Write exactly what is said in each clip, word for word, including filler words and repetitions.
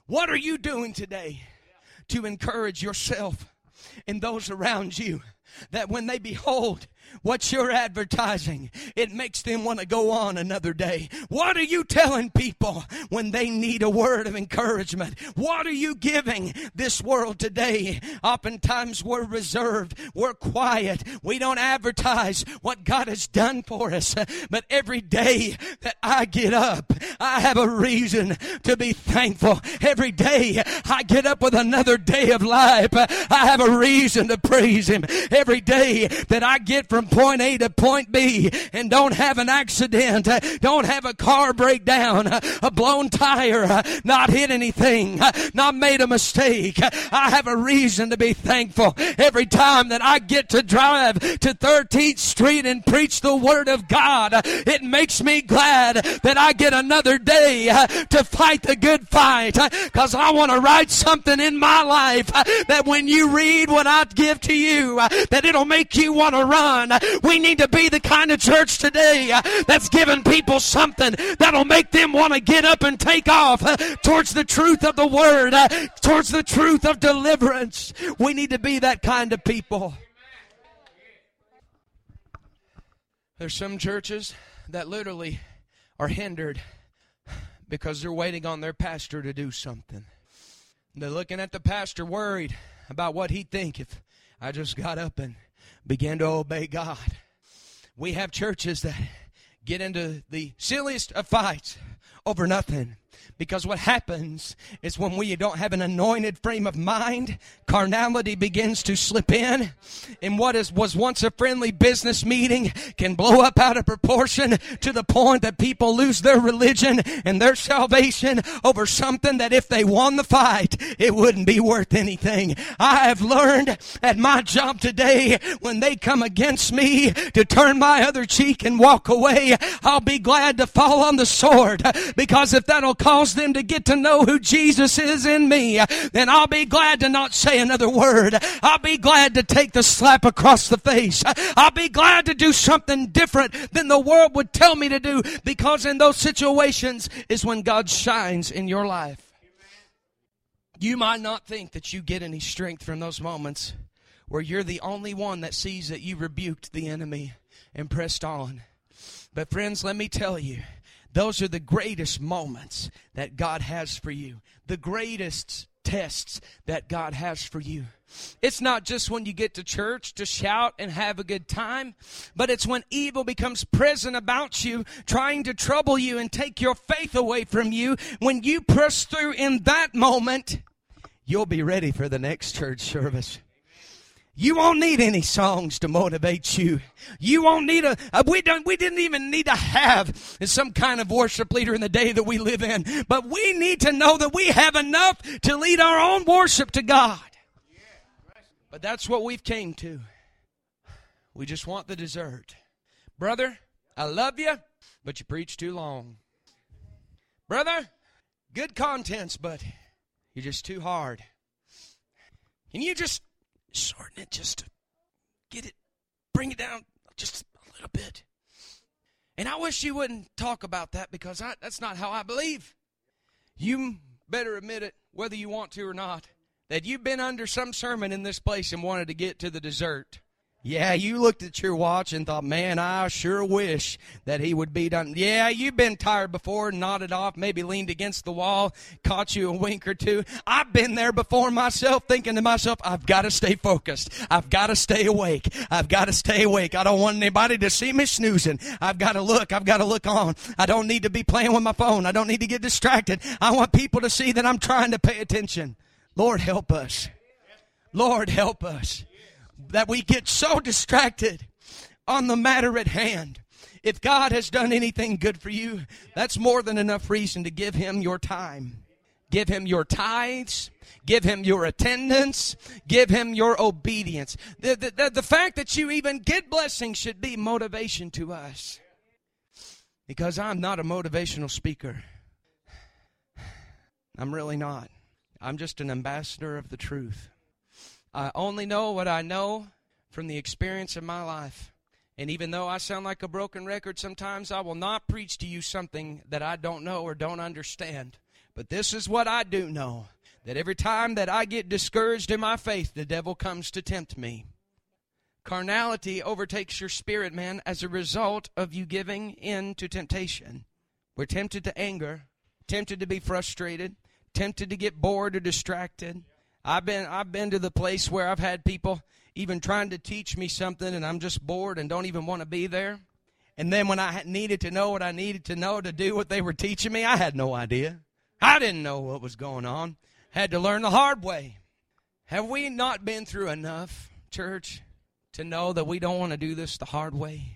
What are you doing today to encourage yourself and those around you, that when they behold what you're advertising, it makes them want to go on another day? What are you telling people when they need a word of encouragement? What are you giving this world today? Oftentimes we're reserved, we're quiet, we don't advertise what God has done for us. But every day that I get up, I have a reason to be thankful. Every day I get up with another day of life, I have a reason to praise Him. Every day that I get from point A to point B and don't have an accident, don't have a car breakdown, a blown tire, not hit anything, not made a mistake, I have a reason to be thankful. Every time that I get to drive to thirteenth Street and preach the Word of God, it makes me glad that I get another day to fight the good fight, because I want to write something in my life that when you read what I give to you, that it'll make you want to run. We need to be the kind of church today that's giving people something that'll make them want to get up and take off towards the truth of the Word, towards the truth of deliverance. We need to be that kind of people. There's some churches that literally are hindered because they're waiting on their pastor to do something. They're looking at the pastor worried about what he'd think if I just got up and began to obey God. We have churches that get into the silliest of fights over nothing. Because what happens is when we don't have an anointed frame of mind, carnality begins to slip in. And what is, was once a friendly business meeting can blow up out of proportion to the point that people lose their religion and their salvation over something that if they won the fight, it wouldn't be worth anything. I have learned at my job today, when they come against me, to turn my other cheek and walk away. I'll be glad to fall on the sword, because if that'll cause them to get to know who Jesus is in me, then I'll be glad to not say another word. I'll be glad to take the slap across the face. I'll be glad to do something different than the world would tell me to do, because in those situations is when God shines in your life. You might not think that you get any strength from those moments where you're the only one that sees that you rebuked the enemy and pressed on. But friends, let me tell you, those are the greatest moments that God has for you. The greatest tests that God has for you. It's not just when you get to church to shout and have a good time, but it's when evil becomes present about you, trying to trouble you and take your faith away from you. When you press through in that moment, you'll be ready for the next church service. You won't need any songs to motivate you. You won't need a, a we don't we didn't even need to have some kind of worship leader in the day that we live in. But we need to know that we have enough to lead our own worship to God. But that's what we've came to. We just want the dessert. Brother, I love you, but you preach too long. Brother, good contents, but you're just too hard. Can you just shorten it just to get it, bring it down just a little bit? And I wish you wouldn't talk about that, because I, that's not how I believe. You better admit it, whether you want to or not, that you've been under some sermon in this place and wanted to get to the dessert. Yeah, you looked at your watch and thought, man, I sure wish that he would be done. Yeah, you've been tired before, nodded off, maybe leaned against the wall, caught you a wink or two. I've been there before myself, thinking to myself, I've got to stay focused. I've got to stay awake. I've got to stay awake. I don't want anybody to see me snoozing. I've got to look. I've got to look on. I don't need to be playing with my phone. I don't need to get distracted. I want people to see that I'm trying to pay attention. Lord, help us. Lord, help us. That we get so distracted on the matter at hand. If God has done anything good for you, that's more than enough reason to give Him your time. Give Him your tithes. Give Him your attendance. Give Him your obedience. The, the, the, the fact that you even get blessings should be motivation to us. Because I'm not a motivational speaker. I'm really not. I'm just an ambassador of the truth. I only know what I know from the experience of my life. And even though I sound like a broken record sometimes, I will not preach to you something that I don't know or don't understand. But this is what I do know, that every time that I get discouraged in my faith, the devil comes to tempt me. Carnality overtakes your spirit, man, as a result of you giving in to temptation. We're tempted to anger, tempted to be frustrated, tempted to get bored or distracted. I've been I've been to the place where I've had people even trying to teach me something, and I'm just bored and don't even want to be there. And then when I needed to know what I needed to know to do what they were teaching me, I had no idea. I didn't know what was going on. Had to learn the hard way. Have we not been through enough, church, to know that we don't want to do this the hard way?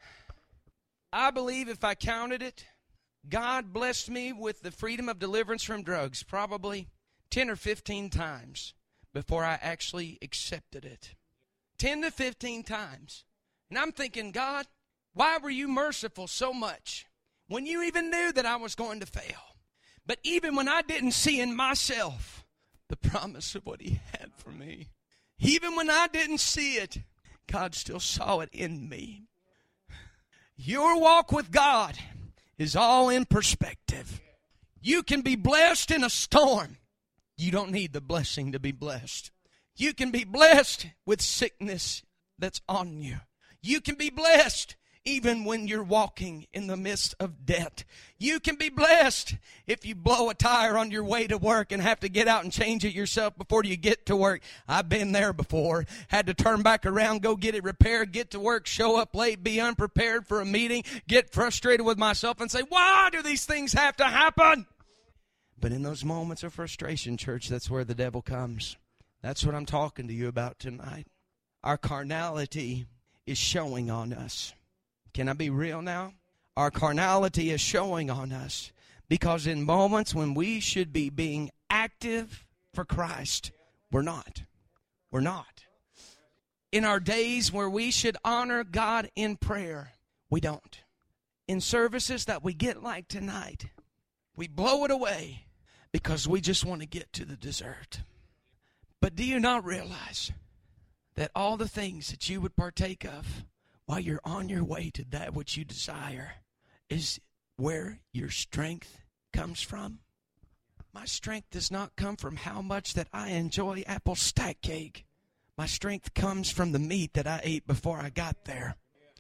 I believe if I counted it, God blessed me with the freedom of deliverance from drugs probably ten or fifteen times before I actually accepted it. ten to fifteen times. And I'm thinking, God, why were you merciful so much when you even knew that I was going to fail? But even when I didn't see in myself the promise of what He had for me, even when I didn't see it, God still saw it in me. Your walk with God is all in perspective. You can be blessed in a storm. You don't need the blessing to be blessed. You can be blessed with sickness that's on you. You can be blessed even when you're walking in the midst of debt. You can be blessed if you blow a tire on your way to work and have to get out and change it yourself before you get to work. I've been there before. Had to turn back around, go get it repaired, get to work, show up late, be unprepared for a meeting, get frustrated with myself and say, why do these things have to happen? But in those moments of frustration, church, that's where the devil comes. That's what I'm talking to you about tonight. Our carnality is showing on us. Can I be real now? Our carnality is showing on us because in moments when we should be being active for Christ, we're not. We're not. In our days where we should honor God in prayer, we don't. In services that we get like tonight, we blow it away because we just want to get to the dessert. But do you not realize that all the things that you would partake of while you're on your way to that which you desire is where your strength comes from? My strength does not come from how much that I enjoy apple stack cake. My strength comes from the meat that I ate before I got there.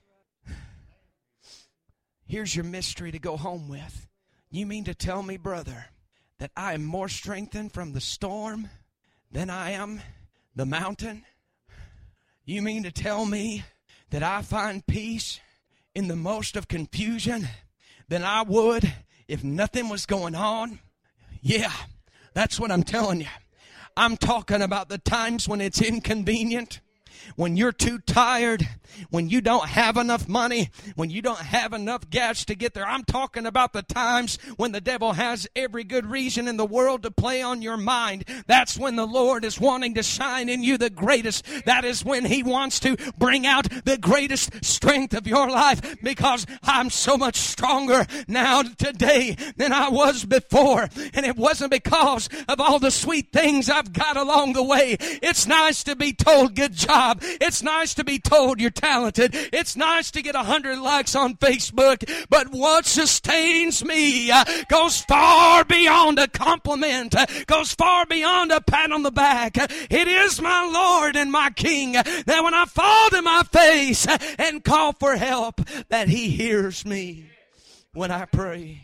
Here's your mystery to go home with. You mean to tell me, brother, that I am more strengthened from the storm than I am the mountain? You mean to tell me that I find peace in the most of confusion than I would if nothing was going on? Yeah, that's what I'm telling you. I'm talking about the times when it's inconvenient, when you're too tired, when you don't have enough money, when you don't have enough gas to get there. I'm talking about the times when the devil has every good reason in the world to play on your mind. That's when the Lord is wanting to shine in you the greatest. That is when He wants to bring out the greatest strength of your life, because I'm so much stronger now today than I was before. And it wasn't because of all the sweet things I've got along the way. It's nice to be told good job. It's nice to be told you're talented. It's nice to get a hundred likes on Facebook. But what sustains me uh, goes far beyond a compliment, uh, goes far beyond a pat on the back. Uh, it is my Lord and my King uh, that when I fall to my face uh, and call for help, that He hears me when I pray.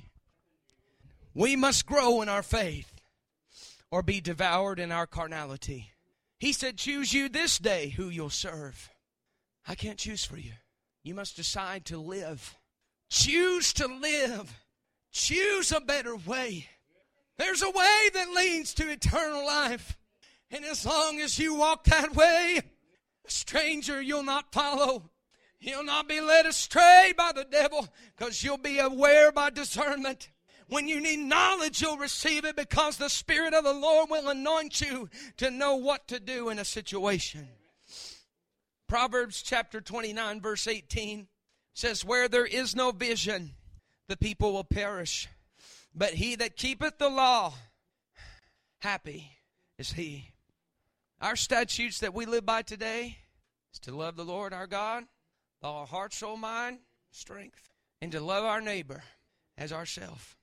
We must grow in our faith or be devoured in our carnality. He said, choose you this day who you'll serve. I can't choose for you. You must decide to live. Choose to live. Choose a better way. There's a way that leads to eternal life. And as long as you walk that way, a stranger you'll not follow. You'll not be led astray by the devil, because you'll be aware by discernment. When you need knowledge, you'll receive it, because the Spirit of the Lord will anoint you to know what to do in a situation. Proverbs chapter twenty-nine, verse eighteen says, where there is no vision, the people will perish. But he that keepeth the law, happy is he. Our statutes that we live by today is to love the Lord our God with all our heart, soul, mind, strength, and to love our neighbor as ourselves.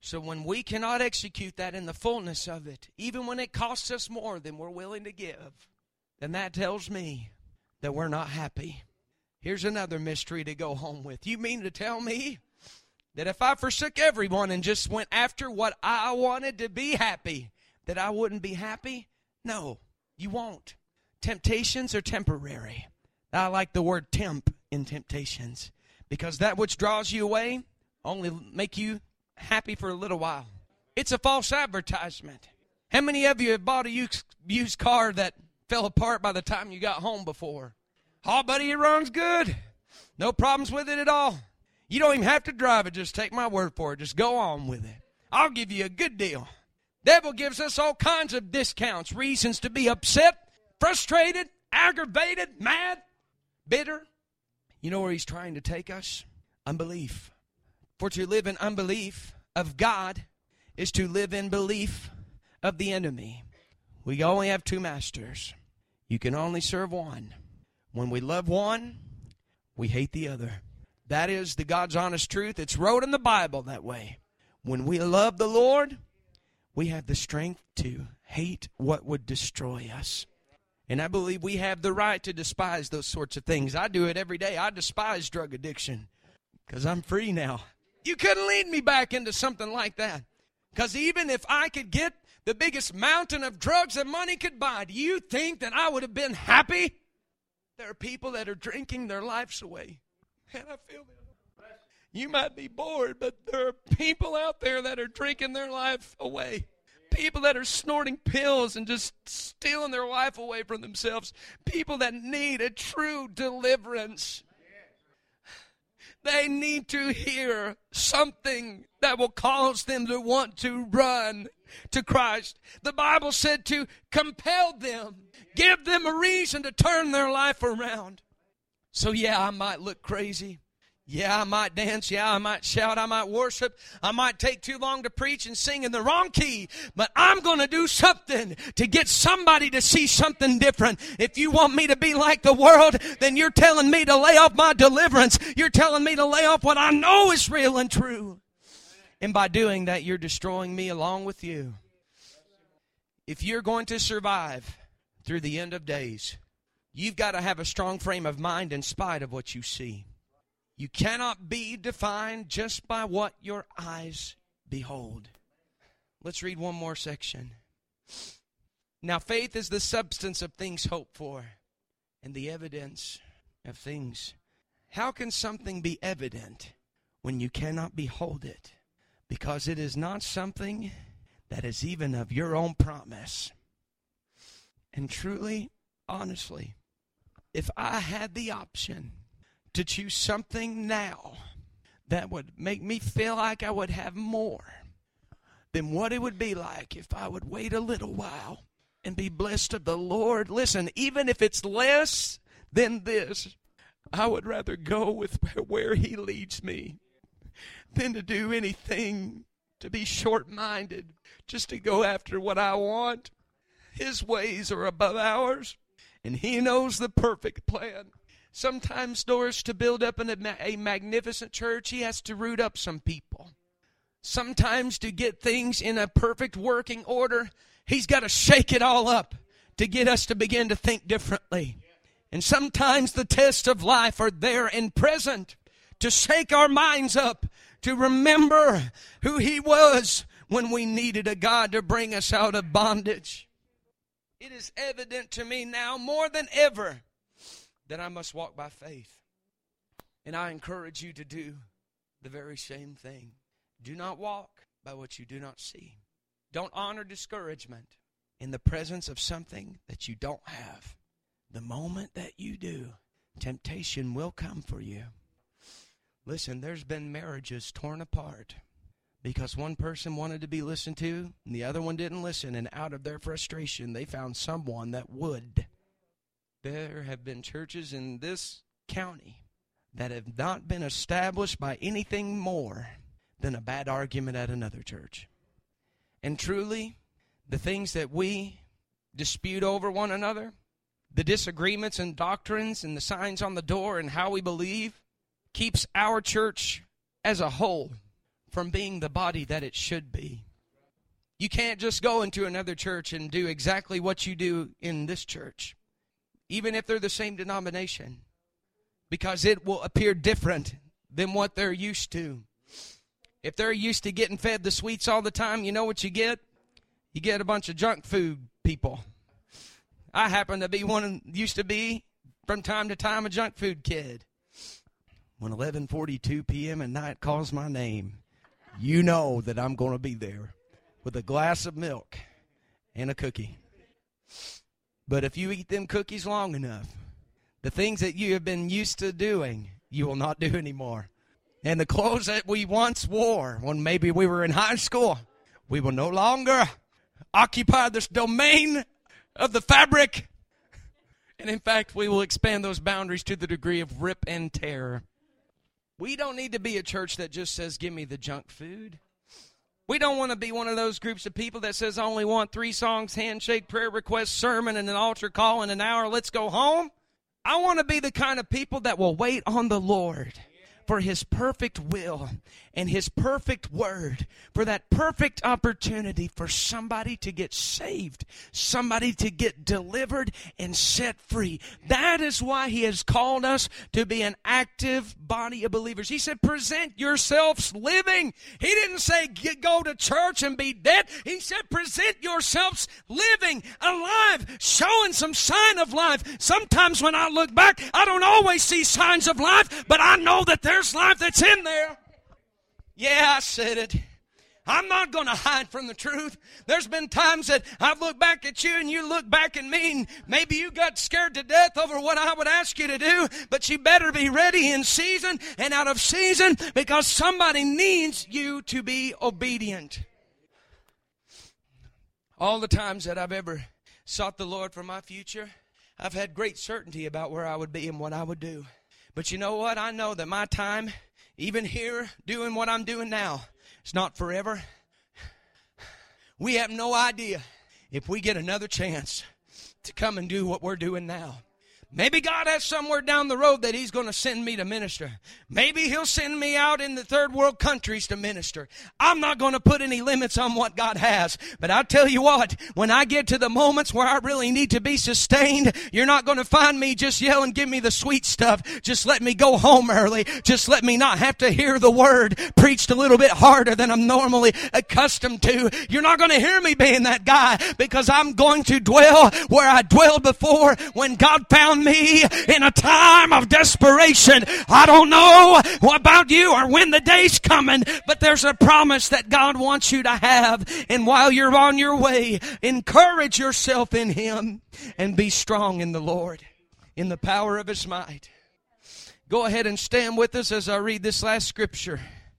So when we cannot execute that in the fullness of it, even when it costs us more than we're willing to give, then that tells me that we're not happy. Here's another mystery to go home with. You mean to tell me that if I forsook everyone and just went after what I wanted to be happy, that I wouldn't be happy? No, you won't. Temptations are temporary. I like the word temp in temptations, because that which draws you away only make you happy for a little while. It's a false advertisement. How many of you have bought a used, used car that fell apart by the time you got home before? Oh, buddy, it runs good. No problems with it at all. You don't even have to drive it. Just take my word for it. Just go on with it. I'll give you a good deal. Devil gives us all kinds of discounts, reasons to be upset, frustrated, aggravated, mad, bitter. You know where he's trying to take us? Unbelief. For to live in unbelief of God is to live in belief of the enemy. We only have two masters. You can only serve one. When we love one, we hate the other. That is the God's honest truth. It's wrote in the Bible that way. When we love the Lord, we have the strength to hate what would destroy us. And I believe we have the right to despise those sorts of things. I do it every day. I despise drug addiction because I'm free now. You couldn't lead me back into something like that. Because even if I could get the biggest mountain of drugs that money could buy, do you think that I would have been happy? There are people that are drinking their lives away. And I feel that. You might be bored, but there are people out there that are drinking their life away. People that are snorting pills and just stealing their life away from themselves. People that need a true deliverance. They need to hear something that will cause them to want to run to Christ. The Bible said to compel them, give them a reason to turn their life around. So yeah, I might look crazy. Yeah, I might dance. Yeah, I might shout. I might worship. I might take too long to preach and sing in the wrong key. But I'm going to do something to get somebody to see something different. If you want me to be like the world, then you're telling me to lay off my deliverance. You're telling me to lay off what I know is real and true. And by doing that, you're destroying me along with you. If you're going to survive through the end of days, you've got to have a strong frame of mind in spite of what you see. You cannot be defined just by what your eyes behold. Let's read one more section. Now faith is the substance of things hoped for, and the evidence of things. How can something be evident when you cannot behold it? Because it is not something that is even of your own promise. And truly, honestly, if I had the option to choose something now that would make me feel like I would have more than what it would be like if I would wait a little while and be blessed of the Lord. Listen, even if it's less than this, I would rather go with where He leads me than to do anything to be short-minded, just to go after what I want. His ways are above ours, and He knows the perfect plan. Sometimes, Doris, to build up an, a magnificent church, He has to root up some people. Sometimes to get things in a perfect working order, He's got to shake it all up to get us to begin to think differently. And sometimes the tests of life are there and present to shake our minds up, to remember who He was when we needed a God to bring us out of bondage. It is evident to me now more than ever that I must walk by faith. And I encourage you to do the very same thing. Do not walk by what you do not see. Don't honor discouragement in the presence of something that you don't have. The moment that you do, temptation will come for you. Listen, there's been marriages torn apart because one person wanted to be listened to and the other one didn't listen, and out of their frustration, they found someone that would. There have been churches in this county that have not been established by anything more than a bad argument at another church. And truly, the things that we dispute over one another, the disagreements and doctrines and the signs on the door and how we believe, keeps our church as a whole from being the body that it should be. You can't just go into another church and do exactly what you do in this church, even if they're the same denomination, because it will appear different than what they're used to. If they're used to getting fed the sweets all the time, you know what you get? You get a bunch of junk food people. I happen to be one, used to be, from time to time, a junk food kid. When eleven forty-two p.m. at night calls my name, you know that I'm going to be there with a glass of milk and a cookie. But if you eat them cookies long enough, the things that you have been used to doing, you will not do anymore. And the clothes that we once wore when maybe we were in high school, we will no longer occupy this domain of the fabric. And in fact, we will expand those boundaries to the degree of rip and tear. We don't need to be a church that just says, give me the junk food. We don't want to be one of those groups of people that says, I only want three songs, handshake, prayer request, sermon, and an altar call in an hour. Let's go home. I want to be the kind of people that will wait on the Lord for His perfect will and His perfect word, for that perfect opportunity for somebody to get saved, somebody to get delivered and set free. That is why He has called us to be an active body of believers. He said, present yourselves living. He didn't say go to church and be dead. He said, present yourselves living, alive, showing some sign of life. Sometimes when I look back, I don't always see signs of life, but I know that there's life that's in there. Yeah, I said it. I'm not going to hide from the truth. There's been times that I've looked back at you and you look back at me, and maybe you got scared to death over what I would ask you to do, but you better be ready in season and out of season, because somebody needs you to be obedient. All the times that I've ever sought the Lord for my future, I've had great certainty about where I would be and what I would do. But you know what? I know that my time, even here, doing what I'm doing now, it's not forever. We have no idea if we get another chance to come and do what we're doing now. Maybe God has somewhere down the road that He's going to send me to minister. Maybe He'll send me out in the third world countries to minister. I'm not going to put any limits on what God has. But I'll tell you what, when I get to the moments where I really need to be sustained, you're not going to find me just yelling, give me the sweet stuff. Just let me go home early. Just let me not have to hear the word preached a little bit harder than I'm normally accustomed to. You're not going to hear me being that guy, because I'm going to dwell where I dwelled before when God found me in a time of desperation. I don't know about you or when the day's coming, but there's a promise that God wants you to have. And while you're on your way, encourage yourself in Him and be strong in the Lord, in the power of His might. Go ahead and stand with us as I read this last scripture.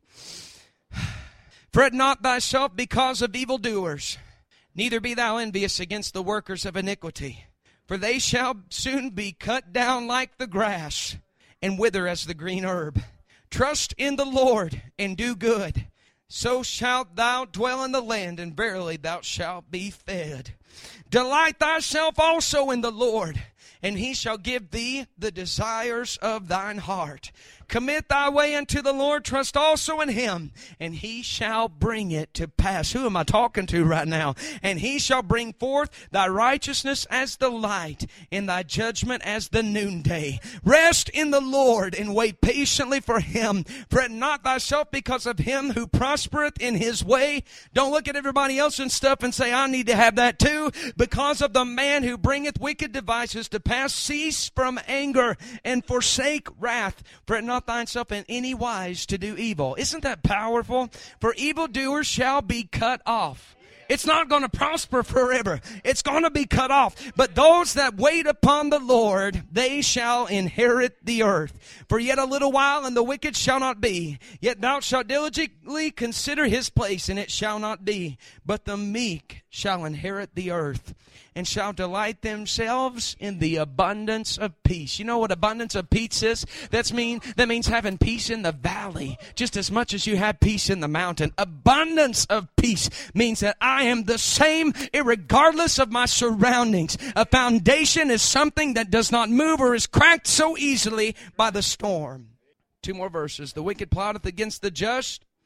Fret not thyself because of evildoers, neither be thou envious against the workers of iniquity. For they shall soon be cut down like the grass, and wither as the green herb. Trust in the Lord, and do good. So shalt thou dwell in the land, and verily thou shalt be fed. Delight thyself also in the Lord, and He shall give thee the desires of thine heart. Commit thy way unto the Lord, trust also in Him, and He shall bring it to pass. Who am I talking to right now? And He shall bring forth thy righteousness as the light, and thy judgment as the noonday. Rest in the Lord, and wait patiently for Him. Fret not thyself because of him who prospereth in his way. Don't look at everybody else and stuff and say, I need to have that too. Because of the man who bringeth wicked devices to pass, cease from anger, and forsake wrath. Fret not Not thyself in any wise to do evil. Isn't that powerful? For evildoers shall be cut off. It's not going to prosper forever. It's going to be cut off. But those that wait upon the Lord, they shall inherit the earth. For yet a little while, and the wicked shall not be. Yet thou shalt diligently consider his place, and it shall not be. But the meek shall inherit the earth, and shall delight themselves in the abundance of peace. You know what abundance of peace is? That's mean, that means having peace in the valley just as much as you have peace in the mountain. Abundance of peace means that I am the same irregardless of my surroundings. A foundation is something that does not move or is cracked so easily by the storm. Two more verses. The wicked plotteth against the just,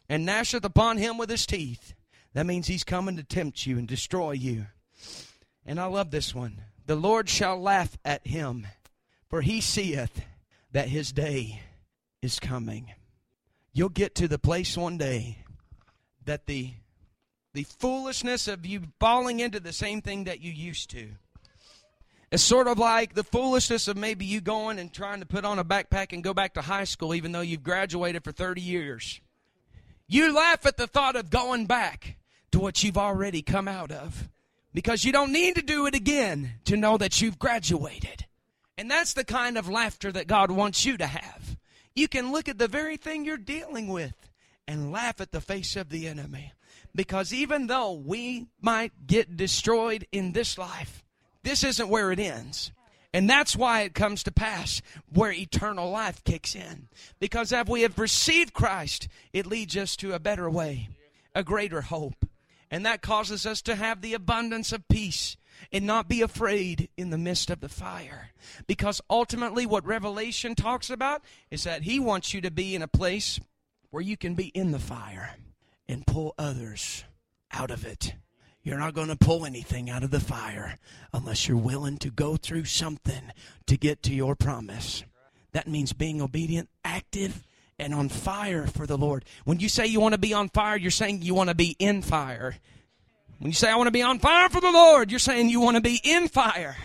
and gnasheth upon him with his teeth. That means he's coming to tempt you and destroy you. And I love this one. The Lord shall laugh at him, for he seeth that his day is coming. You'll get to the place one day that the, the foolishness of you falling into the same thing that you used to. It's sort of like the foolishness of maybe you going and trying to put on a backpack and go back to high school even though you've graduated for thirty years. You laugh at the thought of going back to what you've already come out of because you don't need to do it again to know that you've graduated. And that's the kind of laughter that God wants you to have. You can look at the very thing you're dealing with and laugh at the face of the enemy. Because even though we might get destroyed in this life, this isn't where it ends. And that's why it comes to pass where eternal life kicks in. Because as we have received Christ, it leads us to a better way, a greater hope. And that causes us to have the abundance of peace and not be afraid in the midst of the fire. Because ultimately what Revelation talks about is that he wants you to be in a place where you can be in the fire and pull others out of it. You're not going to pull anything out of the fire unless you're willing to go through something to get to your promise. That means being obedient, active, and on fire for the Lord. When you say you want to be on fire, you're saying you want to be in fire. When you say I want to be on fire for the Lord, you're saying you want to be in fire.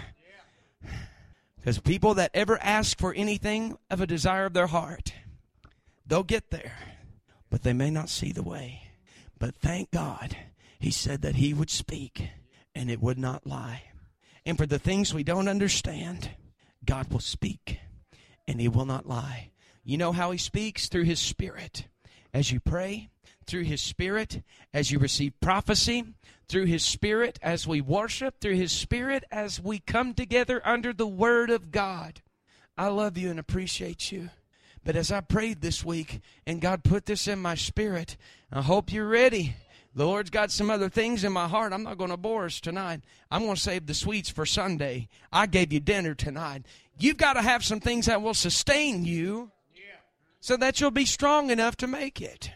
Because people that ever ask for anything of a desire of their heart, they'll get there, but they may not see the way. But thank God, he said that he would speak and it would not lie. And for the things we don't understand, God will speak and he will not lie. You know how he speaks? Through his Spirit. As you pray, through his Spirit, as you receive prophecy, through his Spirit, as we worship, through his Spirit, as we come together under the Word of God. I love you and appreciate you. But as I prayed this week, and God put this in my spirit, I hope you're ready. The Lord's got some other things in my heart. I'm not going to bore us tonight. I'm going to save the sweets for Sunday. I gave you dinner tonight. You've got to have some things that will sustain you so that you'll be strong enough to make it.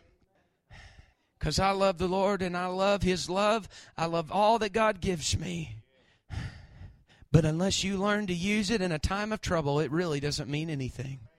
Because I love the Lord and I love his love. I love all that God gives me. But unless you learn to use it in a time of trouble, it really doesn't mean anything.